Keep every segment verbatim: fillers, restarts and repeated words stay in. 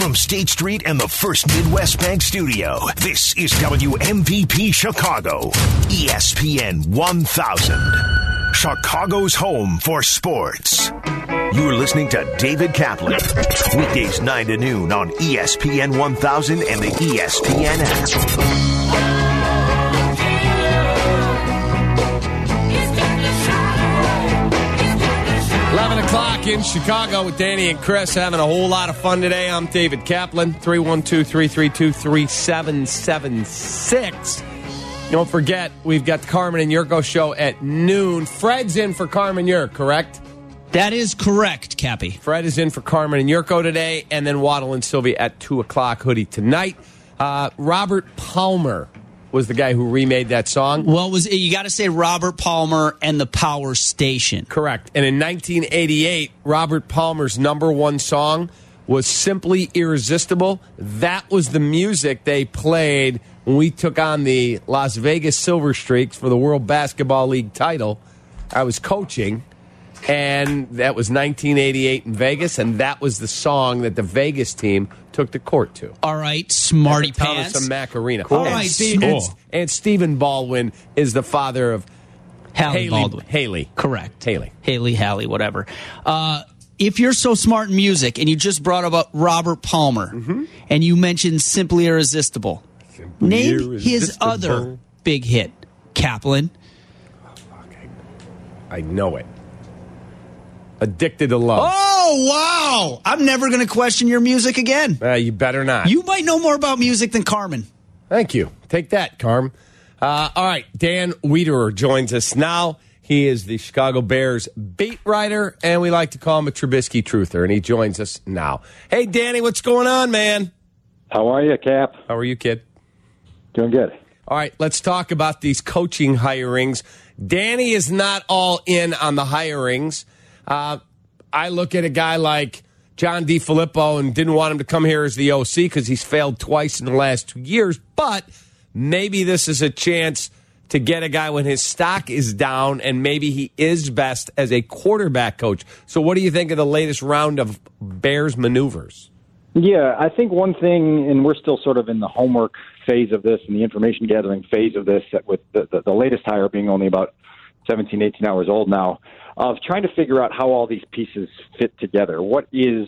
From State Street and the First Midwest Bank Studio, this is W M V P Chicago, E S P N one thousand. Chicago's home for sports. You're listening to David Kaplan. Weekdays nine to noon on E S P N one thousand and the E S P N app. eleven o'clock in Chicago with Danny and Chris, having a whole lot of fun today. I'm David Kaplan, three one two, three three two, three seven seven six. Don't forget, we've got the Carmen and Yurko show at noon. Fred's in for Carmen Yurk, correct? That is correct, Cappy. Fred is in for Carmen and Yurko today, and then Waddle and Sylvia at two o'clock, Hoodie tonight. Uh, Robert Palmer was the guy who remade that song. Well, was you got to say Robert Palmer and the Power Station. Correct. And in nineteen eighty-eight, Robert Palmer's number one song was Simply Irresistible. That was the music they played when we took on the Las Vegas Silver Streaks for the World Basketball League title. I was coaching, and that was nineteen eighty-eight in Vegas, and that was the song that the Vegas team took the court to. All right, smarty At the pants. Thomas and Mack Arena. Cool. All and right, Steve, cool. and, and Stephen Baldwin is the father of Hallie Haley Baldwin. Haley. Correct. Haley. Haley, Hallie, whatever. Uh, if you're so smart in music, and you just brought up Robert Palmer, mm-hmm. and you mentioned Simply Irresistible, Simply name Irresistible. his other big hit, Kaplan. Oh, fuck. I know it. Addicted to Love. Oh, wow. I'm never going to question your music again. Uh, you better not. You might know more about music than Carmen. Thank you. Take that, Carm. Uh, all right, Dan Wiederer joins us now. He is the Chicago Bears beat writer, and we like to call him a Trubisky truther, and he joins us now. Hey, Danny, what's going on, man? How are you, Cap? How are you, kid? Doing good. All right, let's talk about these coaching hirings. Danny is not all in on the hirings. Uh, I look at a guy like John DeFilippo and didn't want him to come here as the O C because he's failed twice in the last two years. But maybe this is a chance to get a guy when his stock is down, and maybe he is best as a quarterback coach. So what do you think of the latest round of Bears maneuvers? Yeah, I think one thing, and we're still sort of in the homework phase of this and the information gathering phase of this, with the, the, the latest hire being only about seventeen, eighteen hours old now, of trying to figure out how all these pieces fit together. What is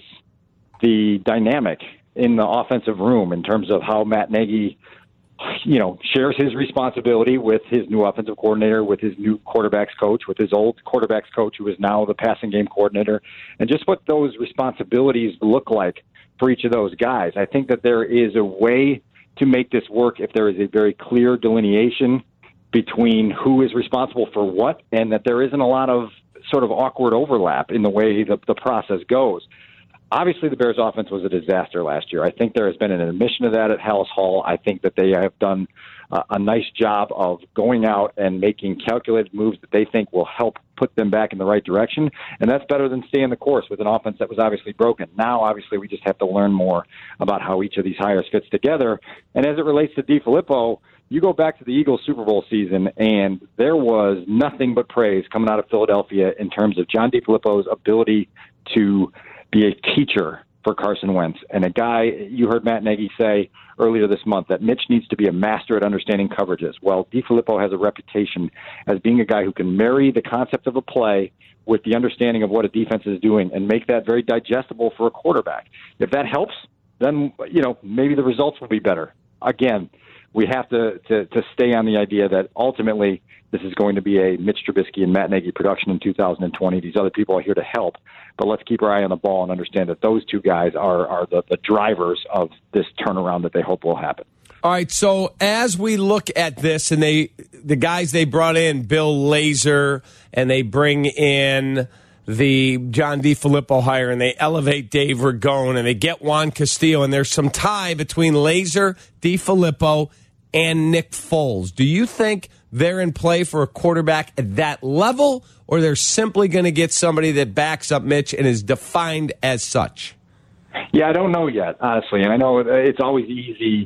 the dynamic in the offensive room in terms of how Matt Nagy, you know, shares his responsibility with his new offensive coordinator, with his new quarterbacks coach, with his old quarterbacks coach who is now the passing game coordinator, and just what those responsibilities look like for each of those guys. I think that there is a way to make this work if there is a very clear delineation between who is responsible for what, and that there isn't a lot of sort of awkward overlap in the way the, the process goes. Obviously, the Bears' offense was a disaster last year. I think there has been an admission of that at Hallis Hall. I think that they have done uh, a nice job of going out and making calculated moves that they think will help put them back in the right direction, and that's better than staying the course with an offense that was obviously broken. Now, obviously, we just have to learn more about how each of these hires fits together. And as it relates to DeFilippo, you go back to the Eagles Super Bowl season, and there was nothing but praise coming out of Philadelphia in terms of John DeFilippo's ability to be a teacher for Carson Wentz. And a guy, you heard Matt Nagy say earlier this month that Mitch needs to be a master at understanding coverages. Well, DeFilippo has a reputation as being a guy who can marry the concept of a play with the understanding of what a defense is doing and make that very digestible for a quarterback. If that helps, then, you know, maybe the results will be better. Again, we have to, to, to stay on the idea that ultimately this is going to be a Mitch Trubisky and Matt Nagy production in two thousand twenty. These other people are here to help, but let's keep our eye on the ball and understand that those two guys are, are the, the drivers of this turnaround that they hope will happen. All right, so as we look at this, and they the guys they brought in, Bill Lazor, and they bring in the John DeFilippo hire, and they elevate Dave Ragone, and they get Juan Castillo, and there's some tie between Lazor, DeFilippo, and Nick Foles. Do you think they're in play for a quarterback at that level, or they're simply going to get somebody that backs up Mitch and is defined as such? Yeah, I don't know yet, honestly. And I know it's always easy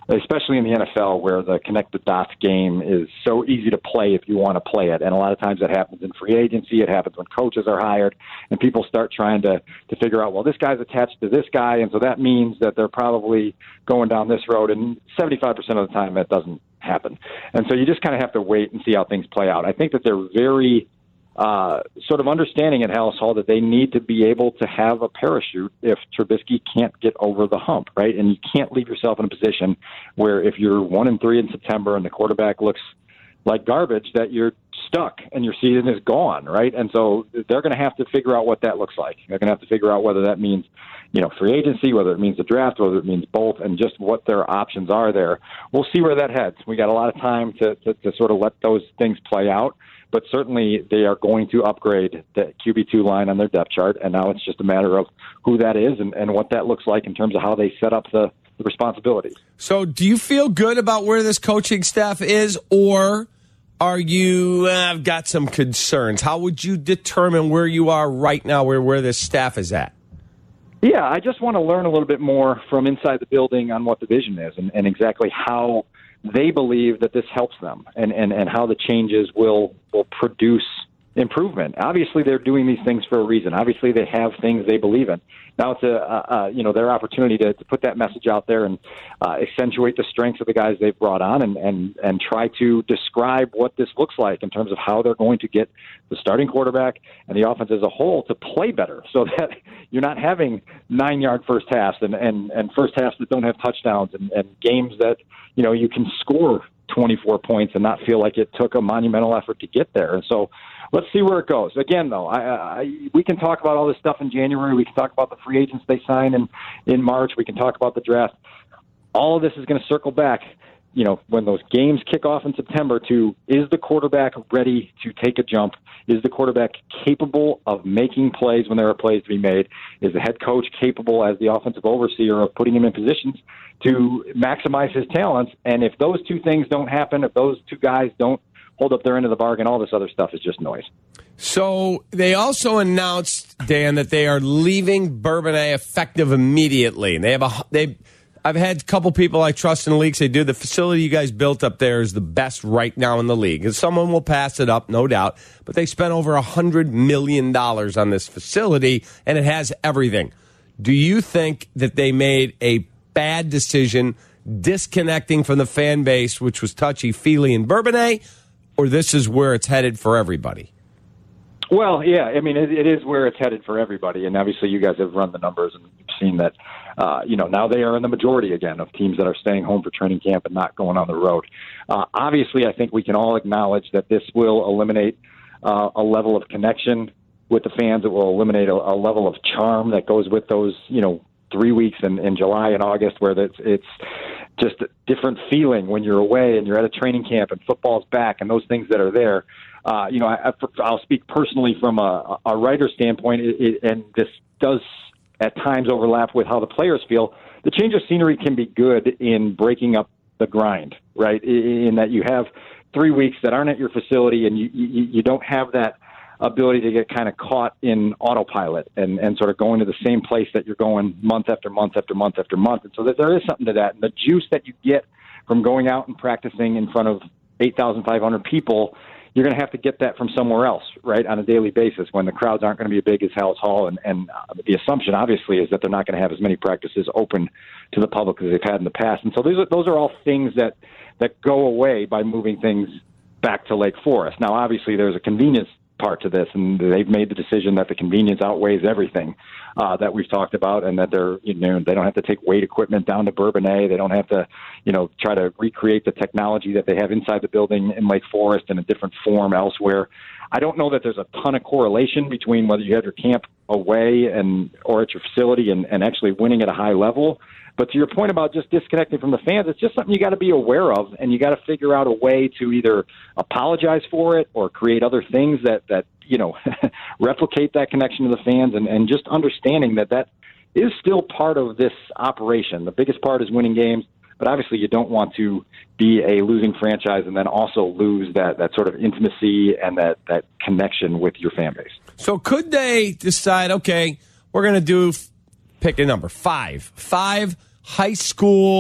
especially in the N F L where the connect the dots game is so easy to play if you want to play it. And a lot of times that happens in free agency. It happens when coaches are hired and people start trying to, to figure out, well, this guy's attached to this guy, and so that means that they're probably going down this road. And seventy-five percent of the time that doesn't happen. And so you just kind of have to wait and see how things play out. I think that they're very uh, sort of understanding at Halas Hall that they need to be able to have a parachute if Trubisky can't get over the hump, right? And you can't leave yourself in a position where if you're one and three in September and the quarterback looks like garbage, that you're stuck and your season is gone, right? And so they're going to have to figure out what that looks like. They're going to have to figure out whether that means, you know, free agency, whether it means the draft, whether it means both, and just what their options are there. We'll see where that heads. We got a lot of time to, to, to sort of let those things play out, but certainly they are going to upgrade the Q B two line on their depth chart, and now it's just a matter of who that is and, and what that looks like in terms of how they set up the, the responsibilities. So do you feel good about where this coaching staff is, or are you, uh, I've got some concerns? How would you determine where you are right now, where, where this staff is at? Yeah, I just want to learn a little bit more from inside the building on what the vision is and, and exactly how they believe that this helps them and, and, and how the changes will, will produce improvement. Obviously, they're doing these things for a reason. Obviously, they have things they believe in. Now it's a, a, a you know their opportunity to, to put that message out there and uh, accentuate the strengths of the guys they've brought on and, and, and try to describe what this looks like in terms of how they're going to get the starting quarterback and the offense as a whole to play better so that you're not having nine-yard first halves and, and, and first halves that don't have touchdowns and, and games that you know you can score twenty-four points and not feel like it took a monumental effort to get there. And so let's see where it goes. Again, though, I, I, we can talk about all this stuff in January. We can talk about the free agents they sign in, in March. We can talk about the draft. All of this is going to circle back, you know, when those games kick off in September to, is the quarterback ready to take a jump? Is the quarterback capable of making plays when there are plays to be made? Is the head coach capable as the offensive overseer of putting him in positions to maximize his talents? And if those two things don't happen, if those two guys don't hold up their end of the bargain, all this other stuff is just noise. So they also announced, Dan, that they are leaving Bourbonnais effective immediately. And they have a they. I've had a couple people I trust in the league say, dude, the facility you guys built up there is the best right now in the league. And someone will pass it up, no doubt. But they spent over one hundred million dollars on this facility, and it has everything. Do you think that they made a bad decision disconnecting from the fan base, which was touchy-feely in Bourbonnais, or this is where it's headed for everybody? Well, yeah, I mean, it, it is where it's headed for everybody, and obviously you guys have run the numbers and you've seen that, uh, you know, now they are in the majority again of teams that are staying home for training camp and not going on the road. Uh, obviously, I think we can all acknowledge that this will eliminate uh, a level of connection with the fans. It will eliminate a, a level of charm that goes with those, you know, three weeks in, in July and August where it's, it's just a different feeling when you're away and you're at a training camp and football's back and those things that are there. Uh, you know, I, I'll speak personally from a, a writer standpoint, it, it, and this does at times overlap with how the players feel. The change of scenery can be good in breaking up the grind, right? In that you have three weeks that aren't at your facility and you, you, you don't have that ability to get kind of caught in autopilot and, and sort of going to the same place that you're going month after month after month after month. And so that there is something to that. And the juice that you get from going out and practicing in front of eight thousand five hundred people, you're going to have to get that from somewhere else, right, on a daily basis when the crowds aren't going to be as big as Halas Hall. And, and uh, the assumption, obviously, is that they're not going to have as many practices open to the public as they've had in the past. And so those are, those are all things that, that go away by moving things back to Lake Forest. Now, obviously, there's a convenience part to this, and they've made the decision that the convenience outweighs everything uh, that we've talked about, and that they're, you know, they don't have to take weight equipment down to Bourbonnais. They don't have to, you know, try to recreate the technology that they have inside the building in Lake Forest in a different form elsewhere. I don't know that there's a ton of correlation between whether you have your camp away and or at your facility and, and actually winning at a high level. But to your point about just disconnecting from the fans, it's just something you got to be aware of, and you got to figure out a way to either apologize for it or create other things that, that you know, replicate that connection to the fans, and, and just understanding that that is still part of this operation. The biggest part is winning games, but obviously you don't want to be a losing franchise and then also lose that, that sort of intimacy and that, that connection with your fan base. So could they decide, okay, we're going to do, pick a number, five, five high school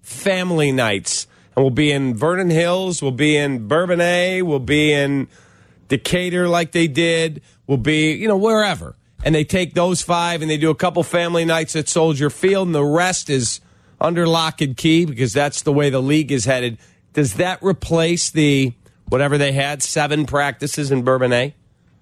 family nights. And we'll be in Vernon Hills, we'll be in Bourbonnais, we'll be in Decatur like they did, we'll be, you know, wherever. And they take those five and they do a couple family nights at Soldier Field, and the rest is under lock and key because that's the way the league is headed. Does that replace the, whatever they had, seven practices in Bourbonnais?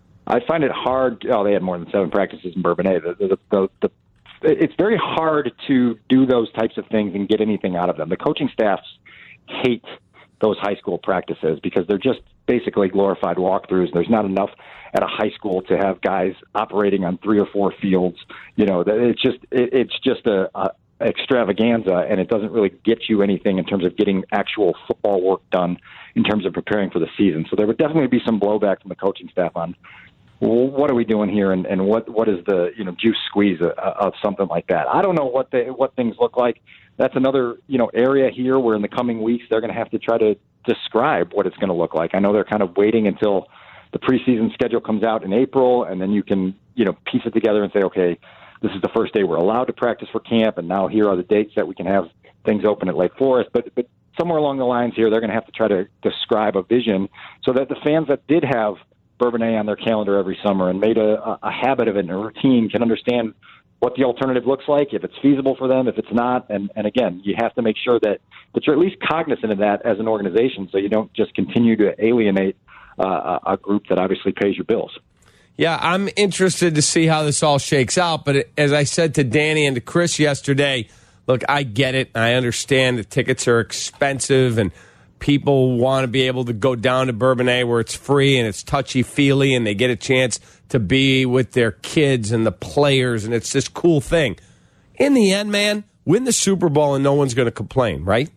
I find it hard. Oh, they had more than seven practices in Bourbonnais. The, the, the, the, it's very hard to do those types of things and get anything out of them. The coaching staffs hate those high school practices because they're just basically glorified walkthroughs. There's not enough at a high school to have guys operating on three or four fields. You know, it's just it, it's just a, a extravaganza, and it doesn't really get you anything in terms of getting actual football work done in terms of preparing for the season. So there would definitely be some blowback from the coaching staff on, well, what are we doing here, and, and what what is the you know juice squeeze of, of something like that? I don't know what they, what things look like. That's another you know area here where in the coming weeks they're going to have to try to describe what it's going to look like. I know they're kind of waiting until the preseason schedule comes out in April, and then you can you know piece it together and say, okay, this is the first day we're allowed to practice for camp, and now here are the dates that we can have things open at Lake Forest. But but somewhere along the lines here, they're going to have to try to describe a vision so that the fans that did have Bourbonnais on their calendar every summer and made a, a habit of it and a routine can understand what the alternative looks like, if it's feasible for them, if it's not. And, and again, you have to make sure that, that you're at least cognizant of that as an organization so you don't just continue to alienate uh, a group that obviously pays your bills. Yeah, I'm interested to see how this all shakes out. But as I said to Danny and to Chris yesterday, look, I get it. I understand the tickets are expensive and people want to be able to go down to Bourbonnais where it's free and it's touchy-feely and they get a chance to be with their kids and the players, and it's this cool thing. In the end, man, win the Super Bowl and no one's going to complain, right?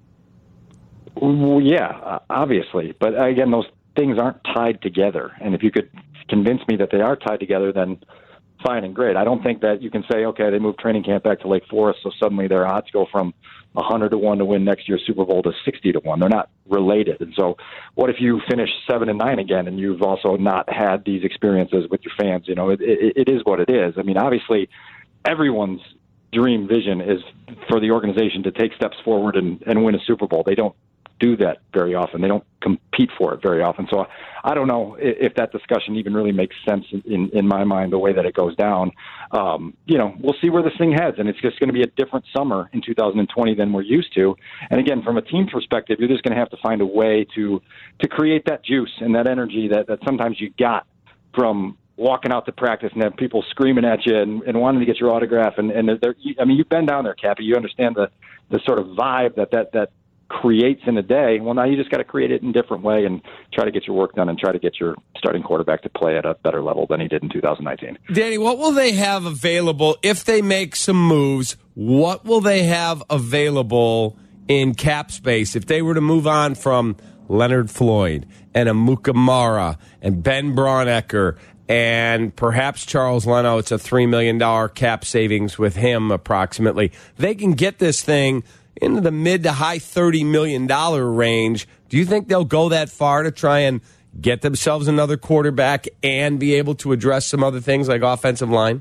Well, yeah, obviously. But again, those things aren't tied together. And if you could convince me that they are tied together, then fine and great. I don't think that you can say, okay, they moved training camp back to Lake Forest, so suddenly their odds go from one hundred to one to win next year's Super Bowl to sixty to one. They're not related. And so what if you finish seven and nine again and you've also not had these experiences with your fans? You know, it, it, it is what it is. I mean, obviously, everyone's dream vision is for the organization to take steps forward and, and win a Super Bowl. They don't do that very often. They don't compete for it very often. So I don't know if that discussion even really makes sense in, in my mind, the way that it goes down. Um, you know, we'll see where this thing heads, and it's just going to be a different summer in two thousand twenty than we're used to. And again, from a team perspective, you're just going to have to find a way to to create that juice and that energy that, that sometimes you got from walking out to practice and have people screaming at you and, and wanting to get your autograph. And, and they're, I mean, you've been down there, Cappy. You understand the, the sort of vibe that that, that creates in a day. Well, now you just got to create it in a different way and try to get your work done and try to get your starting quarterback to play at a better level than he did in two thousand nineteen. Danny, what will they have available if they make some moves? What will they have available in cap space if they were to move on from Leonard Floyd and Amukamara and Ben Braunecker and perhaps Charles Leno? It's a three million dollars cap savings with him approximately. They can get this thing into the mid to high thirty million dollars range. Do you think they'll go that far to try and get themselves another quarterback and be able to address some other things like offensive line?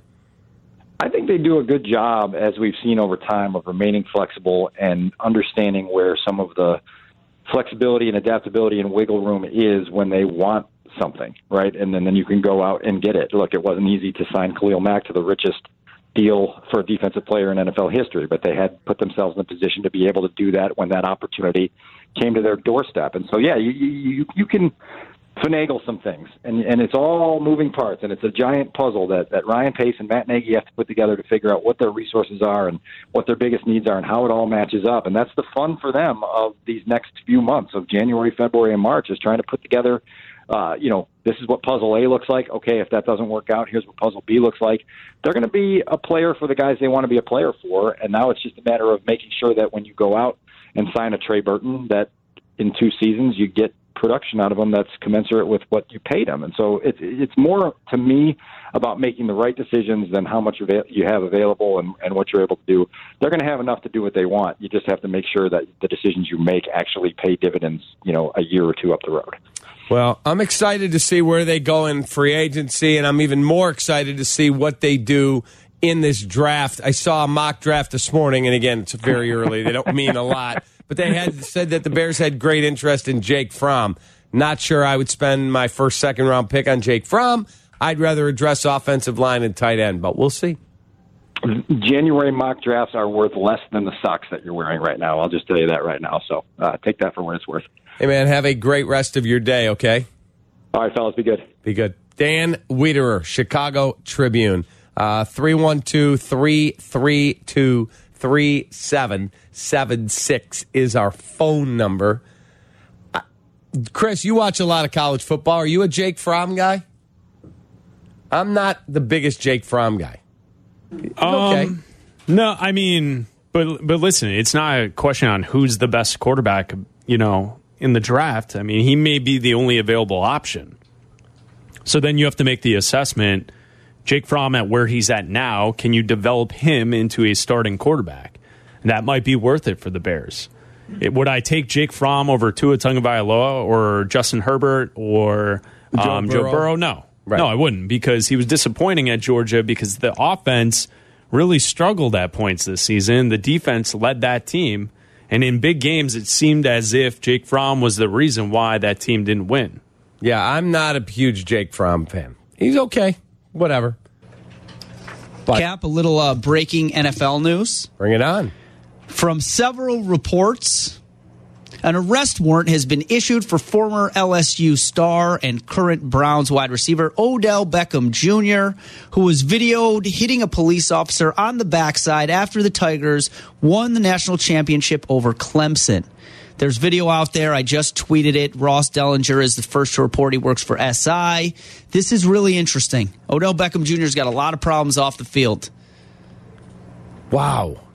I think they do a good job, as we've seen over time, of remaining flexible and understanding where some of the flexibility and adaptability and wiggle room is when they want something, right? And then, then you can go out and get it. Look, it wasn't easy to sign Khalil Mack to the richest deal for a defensive player in N F L history, but they had put themselves in a position to be able to do that when that opportunity came to their doorstep. And so, yeah, you you, you can finagle some things, and and it's all moving parts, and it's a giant puzzle that, that Ryan Pace and Matt Nagy have to put together to figure out what their resources are and what their biggest needs are and how it all matches up. And that's the fun for them of these next few months of January, February, and March, is trying to put together Uh, you know, this is what puzzle A looks like. Okay, if that doesn't work out, here's what puzzle B looks like. They're going to be a player for the guys they want to be a player for, and now it's just a matter of making sure that when you go out and sign a Trey Burton, that in two seasons you get production out of them that's commensurate with what you paid them. And so it's it's more, to me, about making the right decisions than how much you have available and, and what you're able to do. They're going to have enough to do what they want. You just have to make sure that the decisions you make actually pay dividends, you know, a year or two up the road. Well, I'm excited to see where they go in free agency, and I'm even more excited to see what they do in this draft. I saw a mock draft this morning, and again, it's very early. They don't mean a lot. But they had said that the Bears had great interest in Jake Fromm. Not sure I would spend my first, second round pick on Jake Fromm. I'd rather address offensive line and tight end, but we'll see. January mock drafts are worth less than the socks that you're wearing right now. I'll just tell you that right now. So uh, take that for what it's worth. Hey, man, have a great rest of your day, okay? All right, fellas, be good. Be good. Dan Wiederer, Chicago Tribune, uh, three one two, three three two, three seven seven six is our phone number. Uh, Chris, you watch a lot of college football. Are you a Jake Fromm guy? I'm not the biggest Jake Fromm guy. Um, okay. No, I mean, but but listen, it's not a question on who's the best quarterback, you know, in the draft. I mean, he may be the only available option. So then you have to make the assessment, Jake Fromm at where he's at now, can you develop him into a starting quarterback? And that might be worth it for the Bears. It, would I take Jake Fromm over Tua Tagovailoa or Justin Herbert or um, Joe, Burrow? Joe Burrow? No. Right. No, I wouldn't, because he was disappointing at Georgia because the offense really struggled at points this season. The defense led that team. And in big games, it seemed as if Jake Fromm was the reason why that team didn't win. Yeah, I'm not a huge Jake Fromm fan. He's okay. Whatever. But Cap, a little uh, breaking N F L news. Bring it on. From several reports, an arrest warrant has been issued for former L S U star and current Browns wide receiver Odell Beckham Junior, who was videoed hitting a police officer on the backside after the Tigers won the national championship over Clemson. There's video out there. I just tweeted it. Ross Dellinger is the first to report. He works for S I. This is really interesting. Odell Beckham Junior's got a lot of problems off the field. Wow.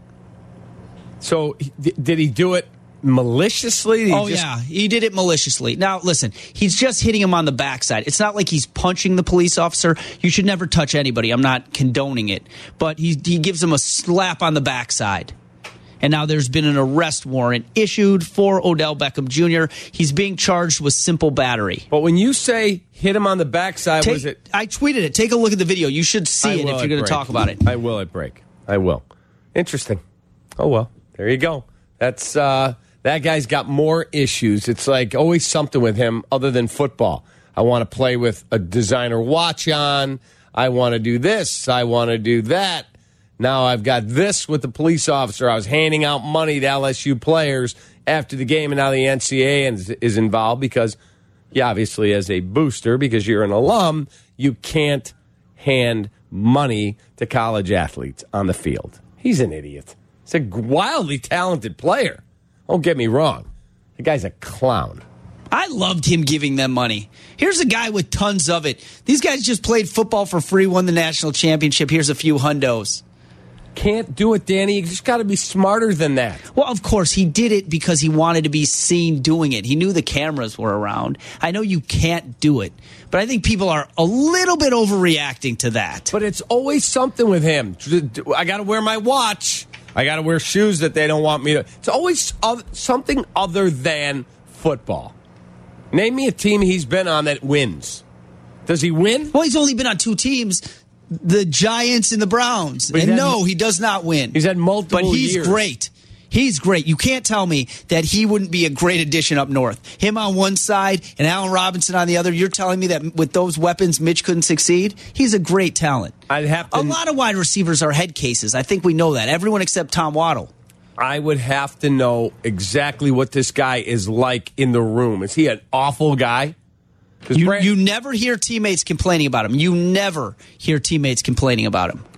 So did he do it maliciously? He oh, just... yeah. He did it maliciously. Now, listen, he's just hitting him on the backside. It's not like he's punching the police officer. You should never touch anybody. I'm not condoning it. But he, he gives him a slap on the backside. And now there's been an arrest warrant issued for Odell Beckham Junior He's being charged with simple battery. But when you say hit him on the backside, Take, was it? I tweeted it. Take a look at the video. You should see it if you're going to talk about it. I will at break. I will. Interesting. Oh, well, there you go. That's uh, that guy's got more issues. It's like always something with him other than football. I want to play with a designer watch on. I want to do this. I want to do that. Now I've got this with the police officer. I was handing out money to L S U players after the game, and now the N C A A is involved because, yeah, obviously as a booster, because you're an alum, you can't hand money to college athletes on the field. He's an idiot. He's a wildly talented player. Don't get me wrong. The guy's a clown. I loved him giving them money. Here's a guy with tons of it. These guys just played football for free, won the national championship. Here's a few hundos. Can't do it, Danny. You just got to be smarter than that. Well, of course, he did it because he wanted to be seen doing it. He knew the cameras were around. I know you can't do it, but I think people are a little bit overreacting to that. But it's always something with him. I got to wear my watch. I got to wear shoes that they don't want me to. It's always something other than football. Name me a team he's been on that wins. Does he win? Well, he's only been on two teams. The Giants and the Browns. And no, he does not win. He's had multiple But he's years. great. He's great. You can't tell me that he wouldn't be a great addition up north. Him on one side and Allen Robinson on the other. You're telling me that with those weapons, Mitch couldn't succeed? He's a great talent. I'd have to, a lot of wide receivers are head cases. I think we know that. Everyone except Tom Waddle. I would have to know exactly what this guy is like in the room. Is he an awful guy? You, Brand- you never hear teammates complaining about him. You never hear teammates complaining about him.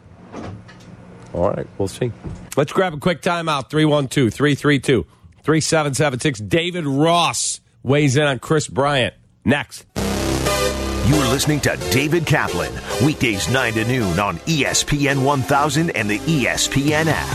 All right, we'll see. Let's grab a quick timeout. three one two, three three two, three seven seven six. David Ross weighs in on Chris Bryant. Next. You're listening to David Kaplan. Weekdays nine to noon on E S P N one thousand and the E S P N app.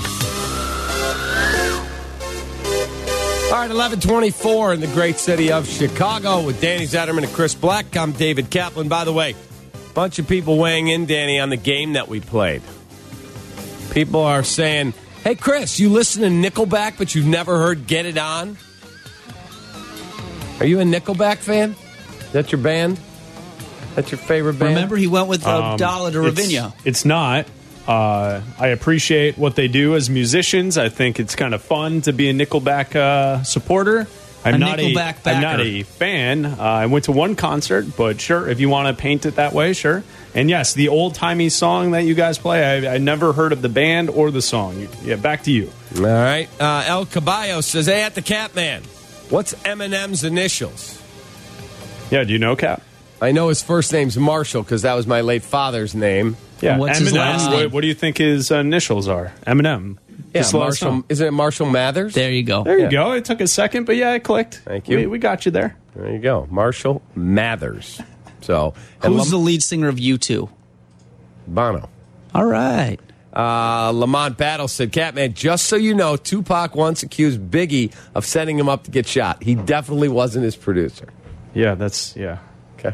All right, eleven twenty-four in the great city of Chicago with Danny Zetterman and Chris Black. I'm David Kaplan. By the way, a bunch of people weighing in, Danny, on the game that we played. People are saying, hey, Chris, you listen to Nickelback, but you've never heard Get It On? Are you a Nickelback fan? Is that your band? That's your favorite band? Remember, he went with uh, um, Dalla de Ravinia. It's, it's not. Uh, I appreciate what they do as musicians. I think it's kind of fun to be a Nickelback uh, supporter. I'm a not Nickelback a I'm not a fan. Uh, I went to one concert, but sure, if you want to paint it that way, sure. And yes, the old timey song that you guys play, I, I never heard of the band or the song. Yeah, back to you. All right. Uh, El Caballo says, "Hey, at the Catman, what's Eminem's initials?" Yeah, do you know, Cap? I know his first name's Marshall because that was my late father's name. Yeah, What's Eminem. his last name? What, what do you think his initials are? Eminem. Yeah, Just let us Marshall. know. Isn't it Marshall Mathers? There you go. There you Yeah. go. It took a second, but yeah, it clicked. Thank you. We, we got you there. There you go, Marshall Mathers. So, and Who's the Lam- lead singer of U two? Bono? All right. Uh, Lamont Battle said, "Catman, just so you know, Tupac once accused Biggie of setting him up to get shot. He definitely wasn't his producer." Yeah, that's, yeah. Okay.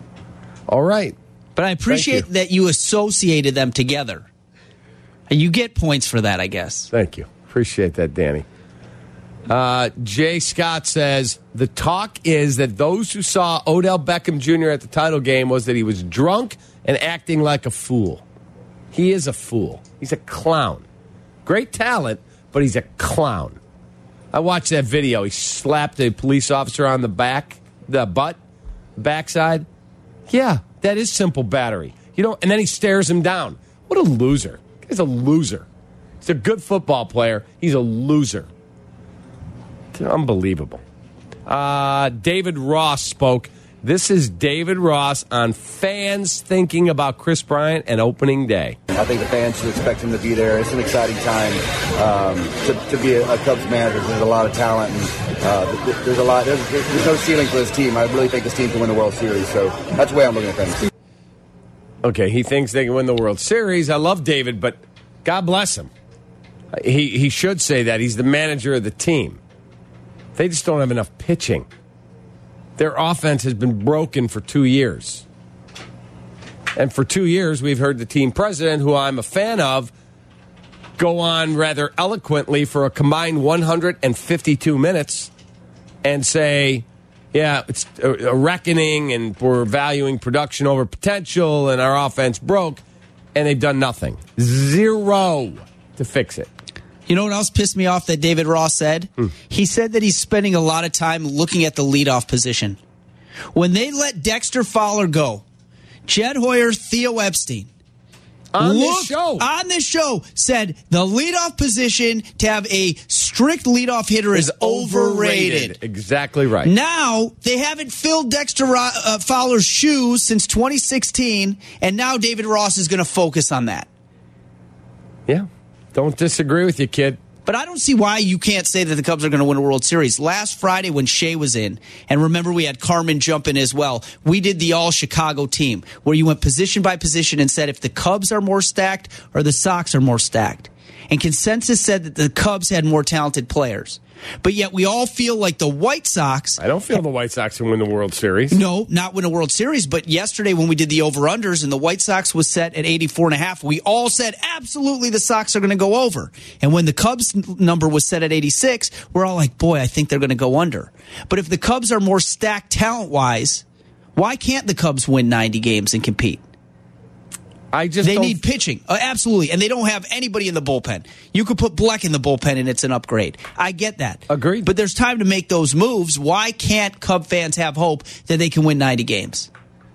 All right. But I appreciate you. that you associated them together. And you get points for that, I guess. Thank you. Appreciate that, Danny. Uh, Jay Scott says, "The talk is that those who saw Odell Beckham Junior at the title game was that he was drunk and acting like a fool. He is a fool. He's a clown. Great talent, but he's a clown." I watched that video. He slapped a police officer on the back, the butt, backside. Yeah, that is simple battery. You know, and then he stares him down. What a loser. He's a loser. He's a good football player. He's a loser. It's unbelievable. Uh, David Ross spoke. This is David Ross on fans thinking about Chris Bryant and opening day. I think the fans should expect him to be there. It's an exciting time um, to, to be a, a Cubs manager. There's a lot of talent, and uh, th- there's a lot. There's, there's no ceiling for this team. I really think this team can win the World Series. So that's the way I'm looking at things. Okay, he thinks they can win the World Series. I love David, but God bless him. He he should say that. He's the manager of the team. They just don't have enough pitching. Their offense has been broken for two years. And for two years, we've heard the team president, who I'm a fan of, go on rather eloquently for a combined one hundred fifty-two minutes and say, yeah, it's a reckoning and we're valuing production over potential and our offense broke, and they've done nothing. Zero to fix it. You know what else pissed me off that David Ross said? Hmm. He said that he's spending a lot of time looking at the leadoff position. When they let Dexter Fowler go, Jed Hoyer, Theo Epstein, On looked, this show. On this show said the leadoff position to have a strict leadoff hitter is, is overrated. overrated. Exactly right. Now, they haven't filled Dexter uh, Fowler's shoes since twenty sixteen, and now David Ross is going to focus on that. Yeah. Don't disagree with you, kid. But I don't see why you can't say that the Cubs are going to win a World Series. Last Friday when Shea was in, and remember we had Carmen jump in as well, we did the all-Chicago team, where you went position by position and said if the Cubs are more stacked or the Sox are more stacked. And consensus said that the Cubs had more talented players. But yet we all feel like the White Sox... I don't feel the White Sox can win the World Series. No, not win a World Series. But yesterday when we did the over-unders and the White Sox was set at eighty-four and a half, we all said absolutely the Sox are going to go over. And when the Cubs number was set at eighty-six, we're all like, boy, I think they're going to go under. But if the Cubs are more stacked talent-wise, why can't the Cubs win ninety games and compete? I just they don't... need pitching. Uh, absolutely. And they don't have anybody in the bullpen. You could put Bleck in the bullpen and it's an upgrade. I get that. Agreed. But there's time to make those moves. Why can't Cub fans have hope that they can win ninety games?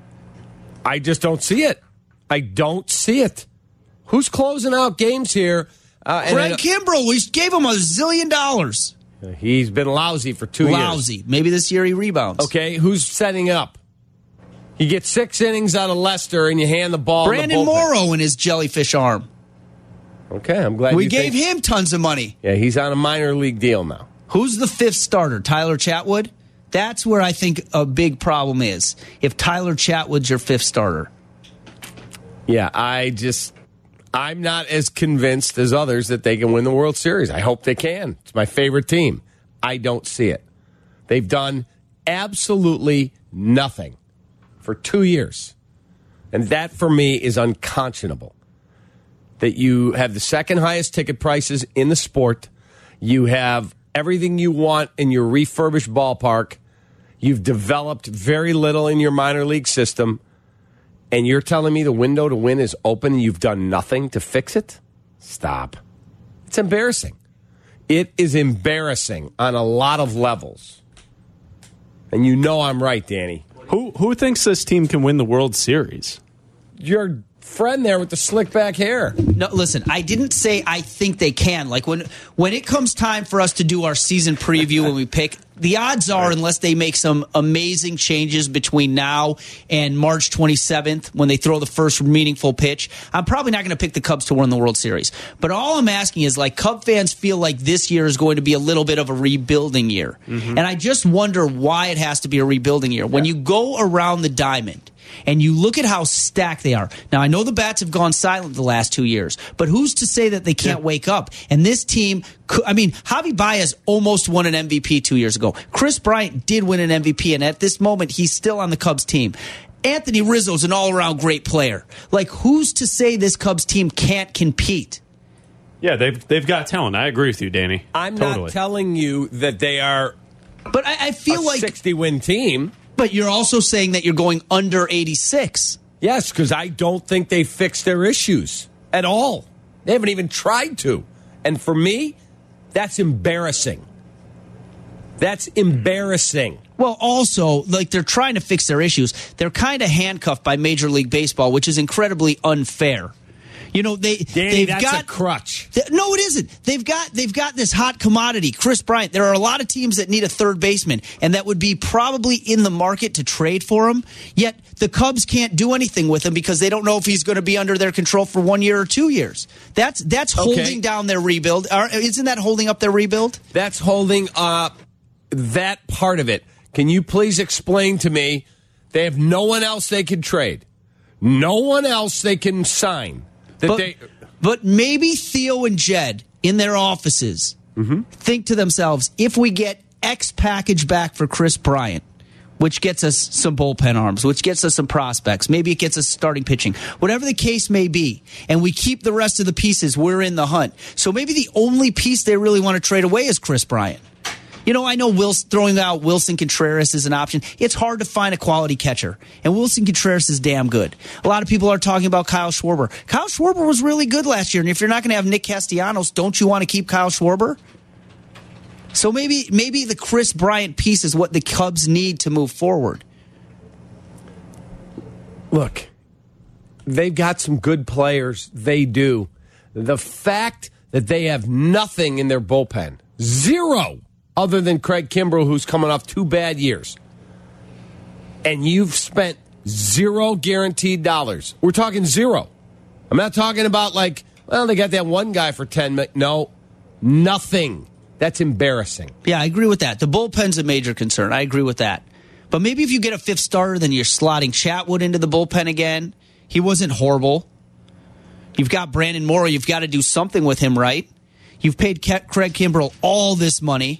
I just don't see it. I don't see it. Who's closing out games here? Uh, Craig and, Kimbrell, we gave him a zillion dollars. He's been lousy for two lousy. years. Lousy. Maybe this year he rebounds. Okay, who's setting up? You get six innings out of Lester and you hand the ball Brandon in the bullpen. Morrow in his jellyfish arm. Okay, I'm glad we you gave think... him tons of money. Yeah, he's on a minor league deal now. Who's the fifth starter? Tyler Chatwood? That's where I think a big problem is. If Tyler Chatwood's your fifth starter. Yeah, I just... I'm not as convinced as others that they can win the World Series. I hope they can. It's my favorite team. I don't see it. They've done absolutely nothing for two years. And that, for me, is unconscionable. That you have the second highest ticket prices in the sport. You have everything you want in your refurbished ballpark. You've developed very little in your minor league system. and you're telling me the window to win is open and you've done nothing to fix it? Stop. It's embarrassing. It is embarrassing on a lot of levels. And you know I'm right, Danny. Who who thinks this team can win the World Series? Your friend there with the slick back hair. No, listen, I didn't say I think they can. Like when when it comes time for us to do our season preview when we pick, the odds are, unless they make some amazing changes between now and March twenty-seventh when they throw the first meaningful pitch, I'm probably not going to pick the Cubs to win the World Series. But all I'm asking is, like, Cub fans feel like this year is going to be a little bit of a rebuilding year. Mm-hmm. And I just wonder why it has to be a rebuilding year. When yeah. you go around the diamond and you look at how stacked they are. Now, I know the bats have gone silent the last two years, but who's to say that they can't yeah. wake up? And this team, I mean, Javi Baez almost won an M V P two years ago. Chris Bryant did win an M V P, and at this moment, he's still on the Cubs team. Anthony Rizzo's an all-around great player. Like, who's to say this Cubs team can't compete? Yeah, they've they've got talent. I agree with you, Danny. I'm totally. not telling you that they are but I, I feel a like sixty-win team. But you're also saying that you're going under eighty-six. Yes, because I don't think they fixed their issues at all. They haven't even tried to. And for me, that's embarrassing. That's embarrassing. Well, also, like, they're trying to fix their issues. They're kind of handcuffed by Major League Baseball, which is incredibly unfair. You know, they Danny, they've that's got a crutch. Th- no, it isn't. They've got they've got this hot commodity, Chris Bryant. There are a lot of teams that need a third baseman, and that would be probably in the market to trade for him. Yet the Cubs can't do anything with him because they don't know if he's going to be under their control for one year or two years. That's that's okay. holding down their rebuild. Are, isn't that holding up their rebuild? That's holding up that part of it. Can you please explain to me? They have no one else they can trade, no one else they can sign. That but, they. But maybe Theo and Jed in their offices mm-hmm. think to themselves, if we get X package back for Chris Bryant, which gets us some bullpen arms, which gets us some prospects, maybe it gets us starting pitching, whatever the case may be, and we keep the rest of the pieces, we're in the hunt. So maybe the only piece they really want to trade away is Chris Bryant. You know, I know Will's throwing out Wilson Contreras as an option. It's hard to find a quality catcher, and Wilson Contreras is damn good. A lot of people are talking about Kyle Schwarber. Kyle Schwarber was really good last year, and if you're not going to have Nick Castellanos, don't you want to keep Kyle Schwarber? So maybe maybe the Chris Bryant piece is what the Cubs need to move forward. Look, they've got some good players. They do. The fact that they have nothing in their bullpen, zero, other than Craig Kimbrell, who's coming off two bad years. And you've spent zero guaranteed dollars. We're talking zero. I'm not talking about like, well, they got that one guy for ten million. No, nothing. That's embarrassing. Yeah, I agree with that. The bullpen's a major concern. I agree with that. But maybe if you get a fifth starter, then you're slotting Chatwood into the bullpen again. He wasn't horrible. You've got Brandon Morrow. You've got to do something with him, right? You've paid Craig Kimbrell all this money.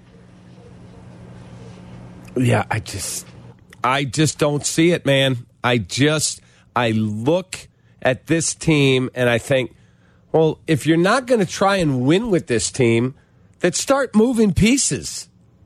Yeah, I just, I just don't see it, man. I just, I look at this team and I think, well, if you're not going to try and win with this team, then start moving pieces.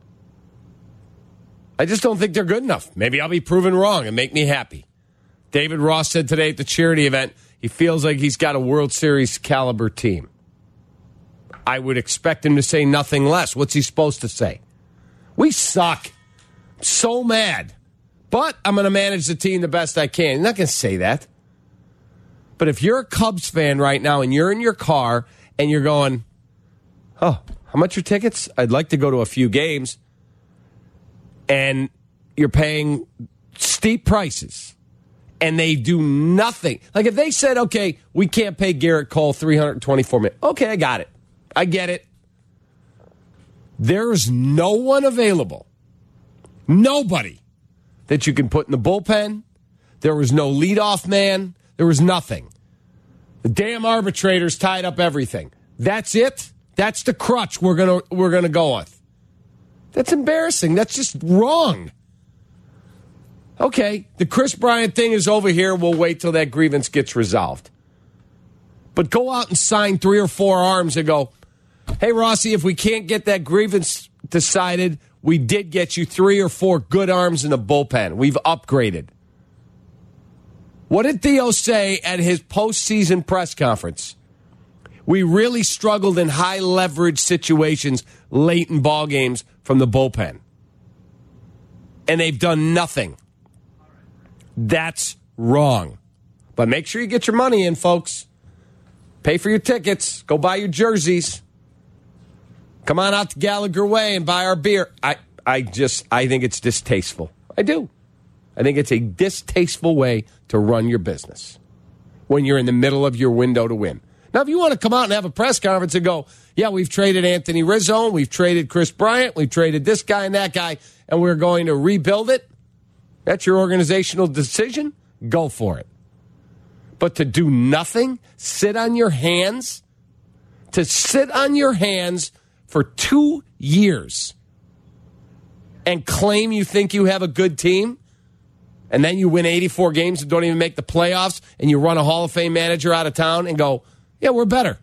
I just don't think they're good enough. Maybe I'll be proven wrong and make me happy. David Ross said today at the charity event, he feels like he's got a World Series caliber team. I would expect him to say nothing less. What's he supposed to say? We suck. So mad. But I'm going to manage the team the best I can. He's not going to say that. But if you're a Cubs fan right now and you're in your car and you're going, oh, how much are tickets? I'd like to go to a few games. And you're paying steep prices. And they do nothing. Like if they said, okay, we can't pay Garrett Cole three hundred twenty-four million dollars. Okay, I got it. I get it. There's no one available. Nobody that you can put in the bullpen. There was no leadoff man. There was nothing. The damn arbitrators tied up everything. That's it. That's the crutch we're gonna we're gonna go with. That's embarrassing. That's just wrong. Okay, the Chris Bryant thing is over here. We'll wait till that grievance gets resolved. But go out and sign three or four arms and go, hey, Rossi, if we can't get that grievance decided, we did get you three or four good arms in the bullpen. We've upgraded. What did Theo say at his postseason press conference? We really struggled in high leverage situations late in ball games from the bullpen. And they've done nothing. That's wrong. But make sure you get your money in, folks. Pay for your tickets. Go buy your jerseys. Come on out to Gallagher Way and buy our beer. I, I just, I think it's distasteful. I do. I think it's a distasteful way to run your business when you're in the middle of your window to win. Now, if you want to come out and have a press conference and go, yeah, we've traded Anthony Rizzo, we've traded Chris Bryant, we've traded this guy and that guy, and we're going to rebuild it, that's your organizational decision, go for it. But to do nothing, sit on your hands, to sit on your hands for two years and claim you think you have a good team, and then you win eighty-four games and don't even make the playoffs, and you run a Hall of Fame manager out of town and go, yeah, we're better.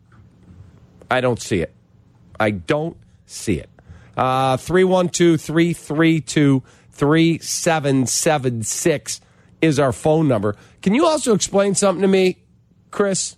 I don't see it. I don't see it. Uh, three one two, three three two, three seven seven six is our phone number. Can you also explain something to me, Chris?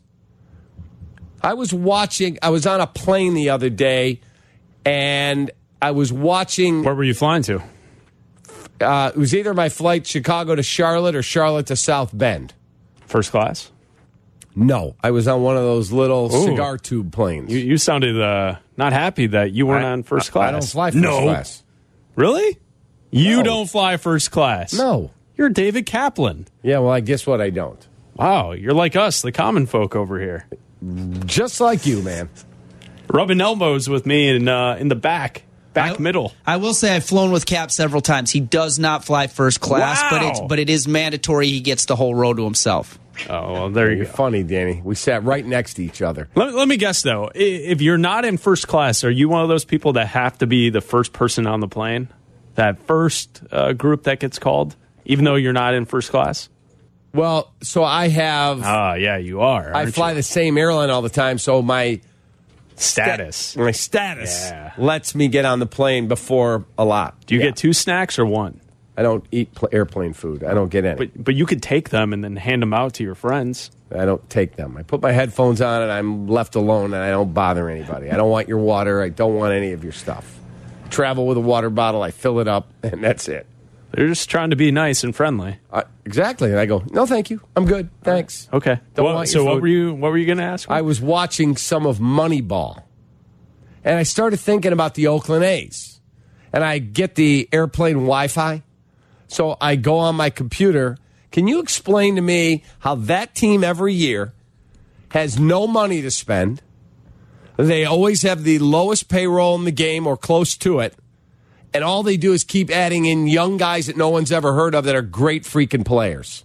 I was watching, I was on a plane the other day, and I was watching. Where were you flying to? Uh, it was either my flight Chicago to Charlotte or Charlotte to South Bend. First class? No, I was on one of those little Ooh. cigar tube planes. You, you sounded uh, not happy that you weren't I, on first I, class. I don't fly first no. class. Really? You No. don't fly first class? No. You're David Kaplan. Yeah, well, I guess what I don't. Wow, you're like us, the common folk over here. Just like you, man. Rubbing elbows with me in uh, in the back, back I, middle. I will say I've flown with Cap several times. He does not fly first class, Wow. but it's but it is mandatory he gets the whole row to himself. Oh, well, there you You're go. funny, Danny. We sat right next to each other. Let, let me guess, though. I- If you're not in first class, are you one of those people that have to be the first person on the plane? That first uh, group that gets called, even though you're not in first class? Well, so I have. Ah, yeah, you are. I aren't fly you? the same airline all the time, so my Status. my status Yeah. lets me get on the plane before a lot. Do you Yeah. get two snacks or one? I don't eat pl- airplane food. I don't get any. But but you could take them and then hand them out to your friends. I don't take them. I put my headphones on and I'm left alone and I don't bother anybody. I don't want your water. I don't want any of your stuff. Travel with a water bottle. I fill it up and that's it. They're just trying to be nice and friendly. Uh, exactly. And I go, no, thank you. I'm good. Thanks. Okay. Don't Well, want so your what food. were you what were you going to ask me? I was watching some of Moneyball, and I started thinking about the Oakland A's. And I get the airplane Wi-Fi, so I go on my computer. Can you explain to me how that team every year has no money to spend? They always have the lowest payroll in the game or close to it, and all they do is keep adding in young guys that no one's ever heard of that are great freaking players.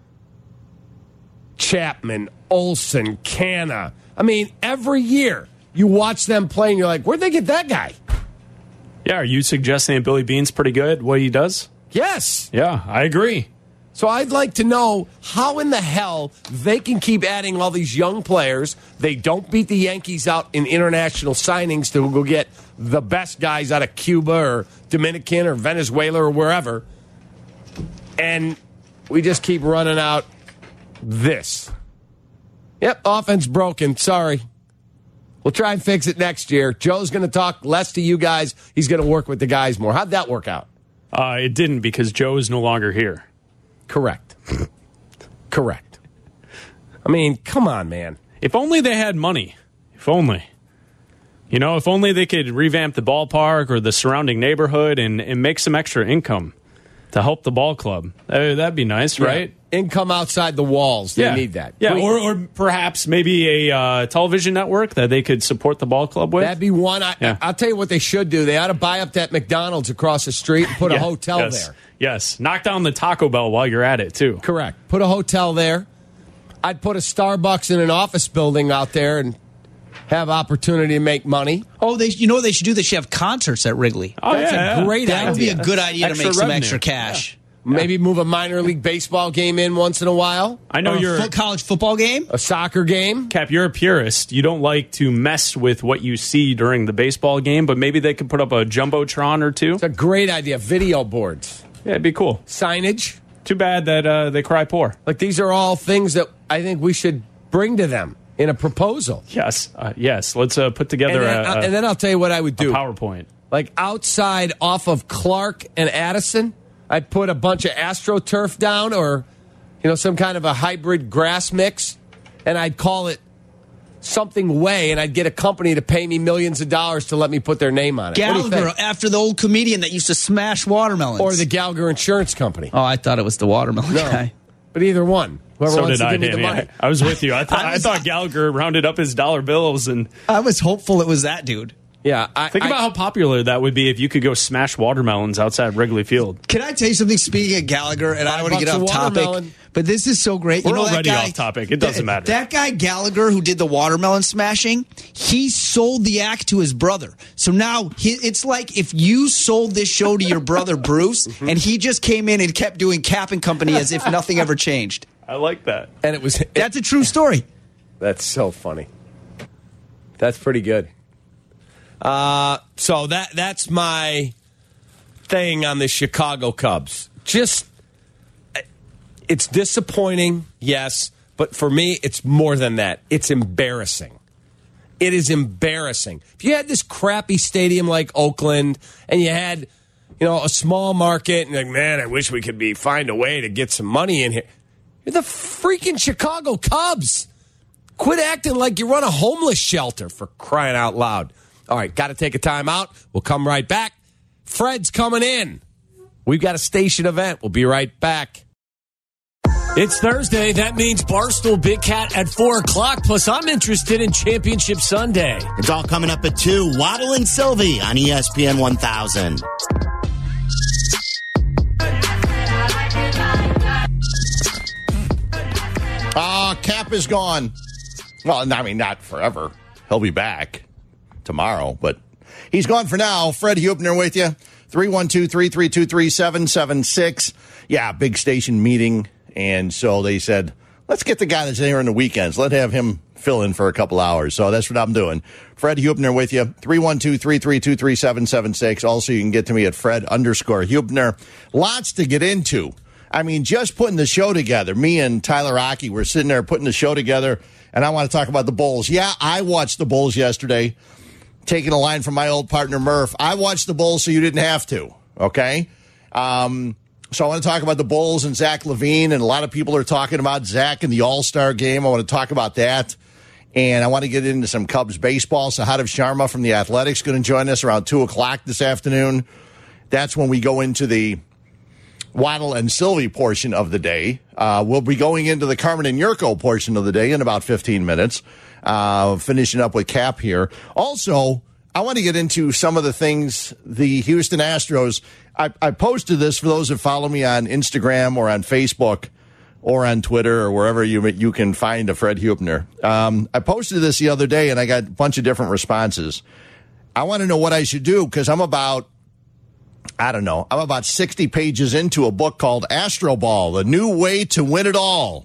Chapman, Olsen, Canna. I mean, every year you watch them play and you're like, where'd they get that guy? Yeah, are you suggesting that Billy Beane's pretty good, what he does? Yes. Yeah, I agree. So I'd like to know how in the hell they can keep adding all these young players. They don't beat the Yankees out in international signings to go get the best guys out of Cuba or Dominican or Venezuela or wherever. And we just keep running out this. Yep, offense broken. Sorry. We'll try and fix it next year. Joe's going to talk less to you guys. He's going to work with the guys more. How'd that work out? Uh, it didn't because Joe is no longer here. Correct. Correct. I mean, come on, man. If only they had money. If only. You know, if only they could revamp the ballpark or the surrounding neighborhood and, and make some extra income to help the ball club. Uh, that'd be nice, right? Yeah. Income outside the walls. They yeah. need that. Yeah, We- or, or perhaps maybe a uh, television network that they could support the ball club with. That'd be one. I, Yeah. I'll tell you what they should do. They ought to buy up that McDonald's across the street and put a Yeah, hotel yes, there. Yes. Knock down the Taco Bell while you're at it, too. Correct. Put a hotel there. I'd put a Starbucks in an office building out there and have opportunity to make money. Oh, they you know what they should do? They should have concerts at Wrigley. Oh, That's yeah, a great That would be idea. a good idea to Extra make some revenue. extra cash. Maybe move a minor league baseball game in once in a while. I know Or a you're... fo- college football game. A soccer game. Cap, you're a purist. You don't like to mess with what you see during the baseball game, but maybe they could put up a Jumbotron or two. It's a great idea. Video boards. Yeah, it'd be cool. Signage. Too bad that uh, they cry poor. Like, these are all things that I think we should bring to them in a proposal. Yes, uh, yes. Let's uh, put together and then, a, a, and then I'll tell you what I would do. A PowerPoint. Like, outside off of Clark and Addison, I'd put a bunch of AstroTurf down, or, you know, some kind of a hybrid grass mix, and I'd call it something way, and I'd get a company to pay me millions of dollars to let me put their name on it. Gallagher, after the old comedian that used to smash watermelons. Or the Gallagher Insurance Company. Oh, I thought it was the watermelon no, guy. But either one. Whoever so wants did to I, give me Dan, the money. yeah. I was with you. I thought, I, I, was, thought Gallagher rounded up his dollar bills. and I was hopeful it was that dude. Yeah. I, Think I, about how popular that would be if you could go smash watermelons outside Wrigley Field. Can I tell you something, speaking of Gallagher, and I don't want to get off topic, but this is so great. We're you know already that guy, off topic. It doesn't that, matter. That guy Gallagher who did the watermelon smashing, he sold the act to his brother. So now he, it's like if you sold this show to your brother Bruce, and he just came in and kept doing Cap and Company as if nothing ever changed. I like that. And it was. It, That's a true story. That's so funny. That's pretty good. Uh, so that that's my thing on the Chicago Cubs. Just, it's disappointing, yes, but for me, it's more than that. It's embarrassing. It is embarrassing. If you had this crappy stadium like Oakland, and you had, you know, a small market, and like, man, I wish we could be find a way to get some money in here. You're the freaking Chicago Cubs. Quit acting like you run a homeless shelter, for crying out loud. All right, got to take a time out. We'll come right back. Fred's coming in. We've got a station event. We'll be right back. It's Thursday. That means Barstool Big Cat at four o'clock. Plus, I'm interested in Championship Sunday. It's all coming up at two. Waddle and Sylvie on E S P N one thousand. Ah, uh, Cap is gone. Well, I mean, not forever. He'll be back tomorrow, but he's gone for now. Fred Hubner with you. three one two, three three two, three seven seven six. Yeah, big station meeting. And so they said, let's get the guy that's here on the weekends. Let's have him fill in for a couple hours. So that's what I'm doing. Fred Hubner with you. three one two, three three two, three seven seven six. Also, you can get to me at Fred underscore Hubner. Lots to get into. I mean, just putting the show together. Me and Tyler Aki were sitting there putting the show together, and I want to talk about the Bulls. Yeah, I watched the Bulls yesterday, taking a line from my old partner Murph. I watched the Bulls so you didn't have to, okay? Um, so I want to talk about the Bulls and Zach LaVine, and a lot of people are talking about Zach in the All-Star game. I want to talk about that, and I want to get into some Cubs baseball. So Sahadav Sharma from The Athletics going to join us around two o'clock this afternoon. That's when we go into the Waddle and Sylvie portion of the day. Uh, we'll be going into the Carmen and Yurko portion of the day in about fifteen minutes, uh, finishing up with Cap here. Also, I want to get into some of the things the Houston Astros, I, I posted this for those that follow me on Instagram or on Facebook or on Twitter or wherever you you can find a Fred Hubner. Um, I posted this the other day, and I got a bunch of different responses. I want to know what I should do because I'm about I don't know. I'm about sixty pages into a book called Astro Ball, The New Way to Win It All.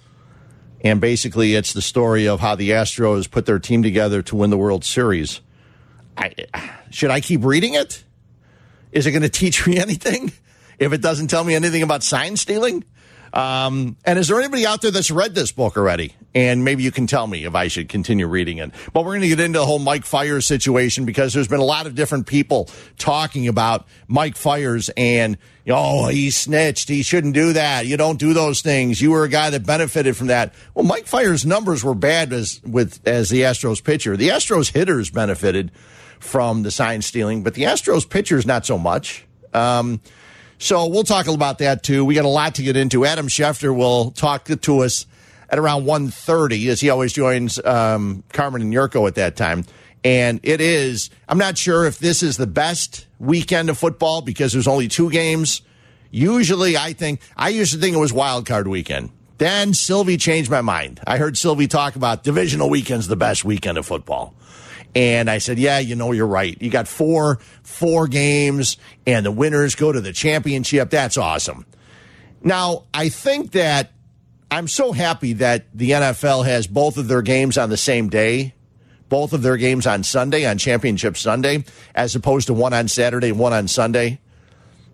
And basically, it's the story of how the Astros put their team together to win the World Series. I, should I keep reading it? Is it going to teach me anything if it doesn't tell me anything about sign stealing? Um, and is there anybody out there that's read this book already? And maybe you can tell me if I should continue reading it. But we're going to get into the whole Mike Fiers situation because there's been a lot of different people talking about Mike Fiers and, oh, he snitched. He shouldn't do that. You don't do those things. You were a guy that benefited from that. Well, Mike Fiers' numbers were bad as with as the Astros pitcher. The Astros hitters benefited from the sign stealing, but the Astros pitchers not so much. Um So we'll talk about that, too. We got a lot to get into. Adam Schefter will talk to us at around one thirty, as he always joins um, Carmen and Yurko at that time. And it is, I'm not sure if this is the best weekend of football because there's only two games. Usually, I think, I used to think it was wild card weekend. Then Sylvie changed my mind. I heard Sylvie talk about divisional weekend's the best weekend of football. And I said, yeah, you know, you're right. You got four, four games, and the winners go to the championship. That's awesome. Now, I think that I'm so happy that the N F L has both of their games on the same day, both of their games on Sunday, on Championship Sunday, as opposed to one on Saturday and one on Sunday.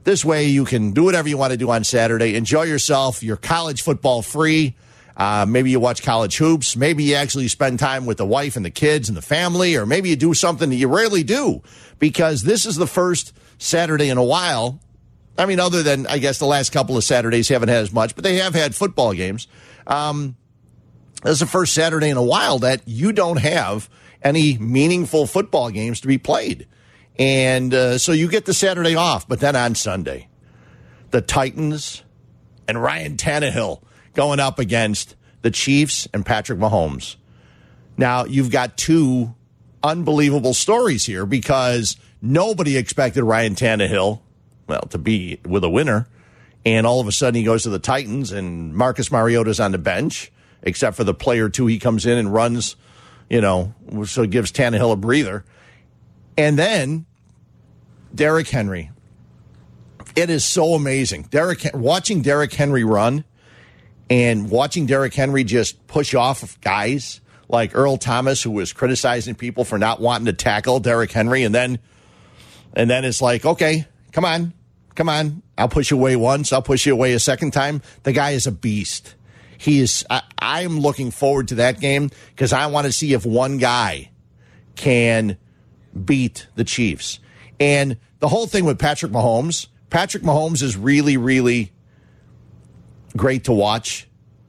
This way you can do whatever you want to do on Saturday. Enjoy yourself. You're college football free. Uh, maybe you watch college hoops. Maybe you actually spend time with the wife and the kids and the family, or maybe you do something that you rarely do, because this is the first Saturday in a while. I mean, other than, I guess, the last couple of Saturdays haven't had as much, but they have had football games. Um, this is the first Saturday in a while that you don't have any meaningful football games to be played. And uh, so you get the Saturday off, but then on Sunday, the Titans and Ryan Tannehill going up against the Chiefs and Patrick Mahomes. Now, you've got two unbelievable stories here, because nobody expected Ryan Tannehill, well, to be with a winner. And all of a sudden he goes to the Titans and Marcus Mariota's on the bench, except for the play or two he comes in and runs, you know, so it gives Tannehill a breather. And then Derrick Henry. It is so amazing. Derrick, watching Derrick Henry run and watching Derrick Henry just push off of guys like Earl Thomas, who was criticizing people for not wanting to tackle Derrick Henry. And then, and then it's like, okay, come on, come on. I'll push you away once. I'll push you away a second time. The guy is a beast. He is. I, I'm looking forward to that game, because I want to see if one guy can beat the Chiefs. And the whole thing with Patrick Mahomes, Patrick Mahomes is really, really great to watch.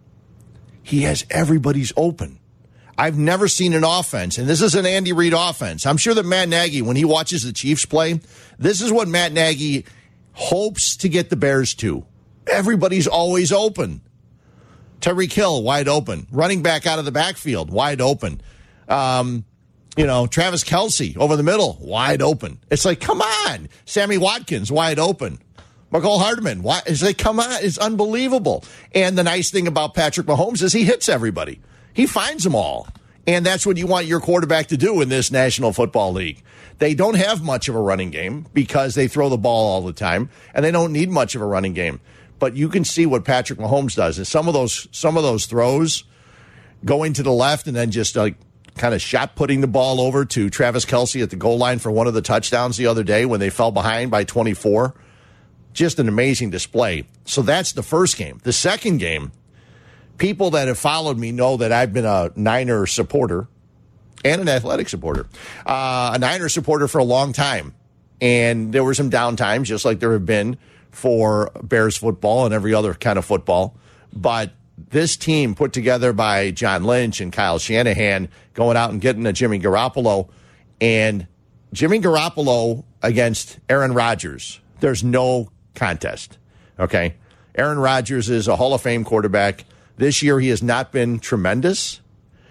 He has everybody's open. I've never seen an offense, and this is an Andy Reid offense. I'm sure that Matt Nagy, when he watches the Chiefs play, this is what Matt Nagy hopes to get the Bears to. Everybody's always open. Tyreek Hill, wide open. Running back out of the backfield, wide open. Um, you know, Travis Kelce over the middle, wide open. It's like, come on. Sammy Watkins, wide open. McCall Hardman, why? It's like, come on. It's unbelievable. And the nice thing about Patrick Mahomes is he hits everybody. He finds them all. And that's what you want your quarterback to do in this National Football League. They don't have much of a running game because they throw the ball all the time, and they don't need much of a running game. But you can see what Patrick Mahomes does. And some of those some of those throws going to the left and then just like kind of shot putting the ball over to Travis Kelce at the goal line for one of the touchdowns the other day when they fell behind by twenty-four. Just an amazing display. So that's the first game. The second game, people that have followed me know that I've been a Niner supporter and an athletic supporter, uh, a Niner supporter for a long time. And there were some downtimes, just like there have been for Bears football and every other kind of football. But this team put together by John Lynch and Kyle Shanahan going out and getting a Jimmy Garoppolo. And Jimmy Garoppolo against Aaron Rodgers, there's no contest, okay? Aaron Rodgers is a Hall of Fame quarterback. This year he has not been tremendous.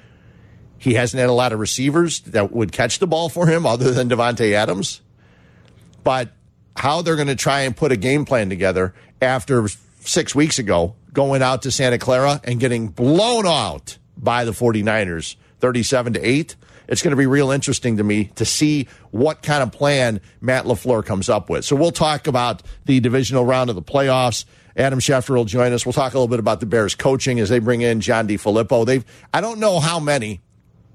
He hasn't had a lot of receivers that would catch the ball for him other than Devontae Adams. But how they're going to try and put a game plan together after six weeks ago going out to Santa Clara and getting blown out by the 49ers, thirty-seven to eight, it's going to be real interesting to me to see what kind of plan Matt LaFleur comes up with. So we'll talk about the divisional round of the playoffs. Adam Schefter will join us. We'll talk a little bit about the Bears coaching as they bring in John DeFilippo. They've I don't know how many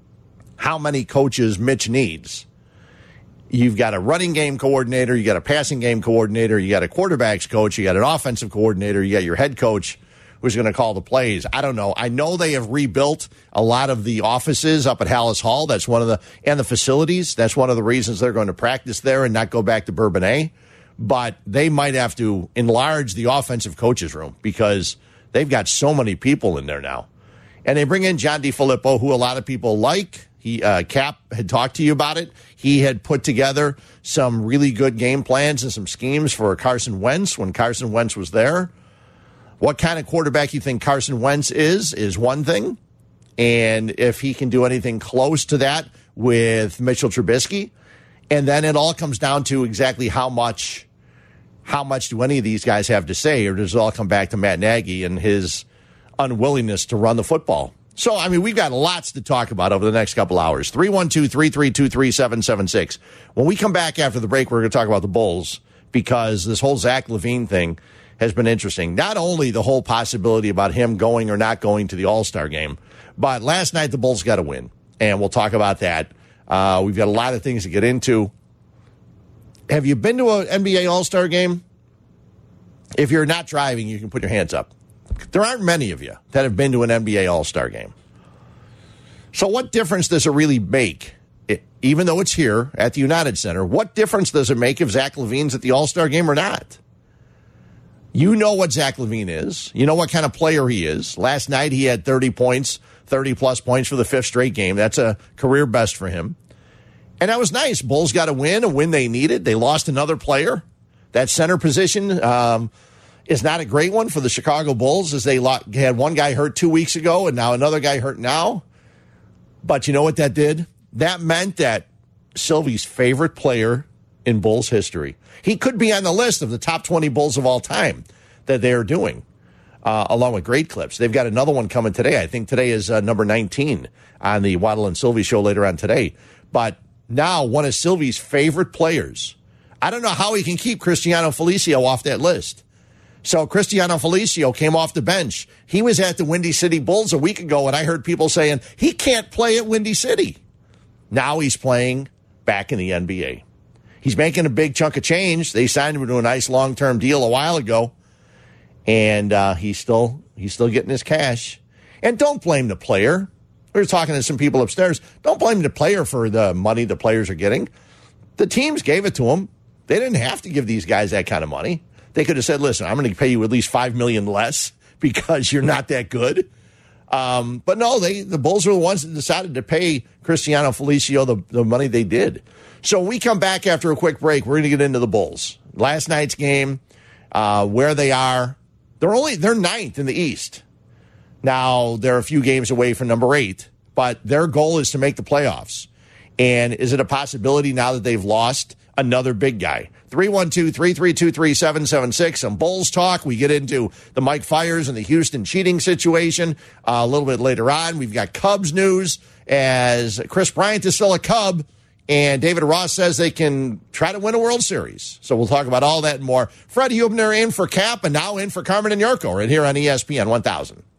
how many coaches Mitch needs. You've got a running game coordinator, you got a passing game coordinator, you got a quarterbacks coach, you got an offensive coordinator, you got your head coach who's going to call the plays. I don't know. I know they have rebuilt a lot of the offices up at Hallis Hall. That's one of the and the facilities. That's one of the reasons they're going to practice there and not go back to Bourbonnais. But they might have to enlarge the offensive coaches room because they've got so many people in there now. And they bring in John DeFilippo, who a lot of people like. He uh, Cap had talked to you about it. He had put together some really good game plans and some schemes for Carson Wentz when Carson Wentz was there. What kind of quarterback you think Carson Wentz is, is one thing. And if he can do anything close to that with Mitchell Trubisky. And then it all comes down to exactly how much, how much do any of these guys have to say, or does it all come back to Matt Nagy and his unwillingness to run the football? So, I mean, we've got lots to talk about over the next couple hours. three one two, three three two, three seven seven six. When we come back after the break, we're going to talk about the Bulls because this whole Zach LaVine thing has been interesting. Not only the whole possibility about him going or not going to the All-Star game, but last night the Bulls got a win, and we'll talk about that. Uh, we've got a lot of things to get into. Have you been to an N B A All-Star game? If you're not driving, you can put your hands up. There aren't many of you that have been to an N B A All-Star game. So what difference does it really make, it, even though it's here at the United Center, what difference does it make if Zach LaVine's at the All-Star game or not? You know what Zach LaVine is. You know what kind of player he is. Last night he had thirty points, thirty-plus points for the fifth straight game. That's a career best for him. And that was nice. Bulls got a win, a win they needed. They lost another player. That center position um, is not a great one for the Chicago Bulls, as they had one guy hurt two weeks ago and now another guy hurt now. But you know what that did? That meant that Sylvie's favorite player in Bulls history, he could be on the list of the top twenty Bulls of all time that they're doing, uh, along with great clips. They've got another one coming today. I think today is uh, number nineteen on the Waddle and Sylvie show later on today. But now one of Sylvie's favorite players. I don't know how he can keep Cristiano Felicio off that list. So Cristiano Felicio came off the bench. He was at the Windy City Bulls a week ago, and I heard people saying he can't play at Windy City. Now he's playing back in the N B A. He's making a big chunk of change. They signed him to a nice long-term deal a while ago, and uh, he's still he's still getting his cash. And don't blame the player. We were talking to some people upstairs. Don't blame the player for the money the players are getting. The teams gave it to him. They didn't have to give these guys that kind of money. They could have said, listen, I'm going to pay you at least five million dollars less because you're not that good. Um, but no, they the Bulls were the ones that decided to pay Cristiano Felicio the, the money they did. So we come back after a quick break. We're going to get into the Bulls. Last night's game, uh, where they are. They're only they're ninth in the East. Now, they're a few games away from number eight, but their goal is to make the playoffs. And is it a possibility now that they've lost another big guy? three one two, three three two, three seven seven six. Some Bulls talk. We get into the Mike Fiers and the Houston cheating situation uh, a little bit later on. We've got Cubs news, as Chris Bryant is still a Cub, and David Ross says they can try to win a World Series. So we'll talk about all that and more. Fred Hubner in for Cap, and now in for Carmen and Yurko right here on E S P N one thousand.